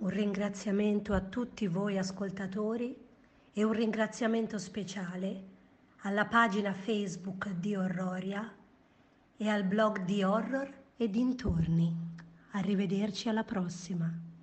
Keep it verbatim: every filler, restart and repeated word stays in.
Un ringraziamento a tutti voi ascoltatori e un ringraziamento speciale alla pagina Facebook di Horroria e al blog di Horror e dintorni. Arrivederci alla prossima.